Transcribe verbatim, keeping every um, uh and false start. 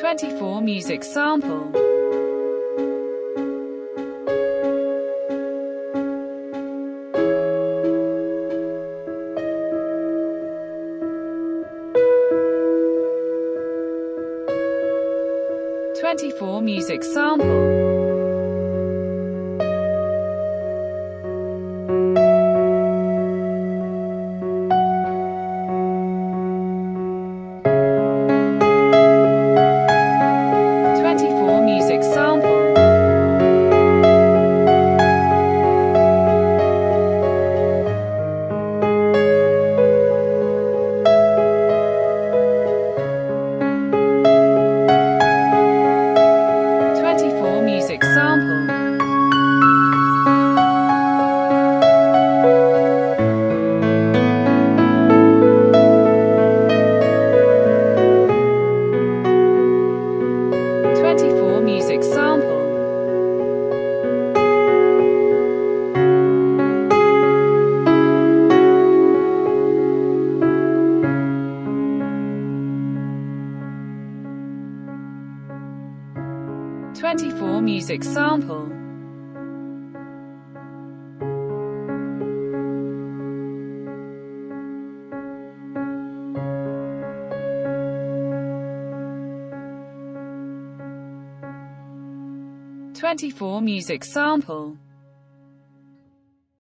twenty-four Music sample. twenty-four Music sample. twenty-four Music sample. twenty-four Music sample. twenty-four Music sample. twenty-four Music sample. twenty-four Music sample.